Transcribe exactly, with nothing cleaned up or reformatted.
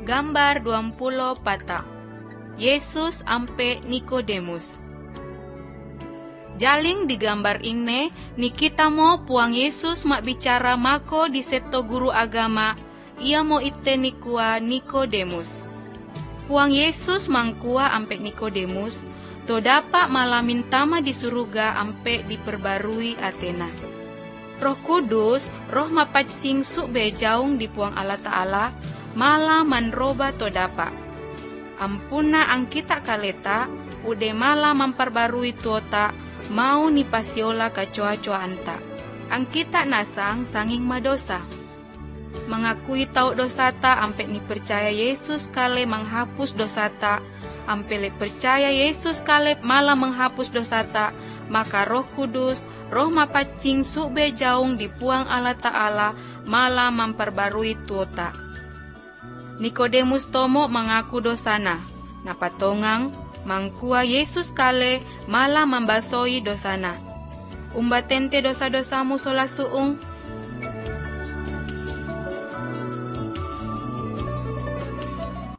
Gambar dua puluh pata. Yesus ampe Nikodemus. Jaling di gambar ini, ni kita mo puang Yesus mak bicara mako di seto guru agama, ia mo ite nikua Nikodemus. Puang Yesus mangkua ampe Nikodemus, to dapat malamin tama di surga ampe diperbarui Atena. Roh Kudus, roh mapacing su bejaung di puang Allah Ta'ala, malah manroba to dapat. Ampuna ang kita kaleta, ude malah memperbarui tuota, mau ni pasiola kacoa-coa anta. Ang kita nasang sanging madosa. Mengakui tau dosata ampe ni percaya Yesus kale menghapus dosata, ampe le percaya Yesus kale malah menghapus dosata, maka Roh Kudus, roh mapacing su bejaung di puang Allah Ta'ala, malah memperbarui tuota. Nikodemus tomo mengaku dosana, napatongang mangkua Yesus kale malah membasoi dosana. Umbatente dosa-dosamu sola suung,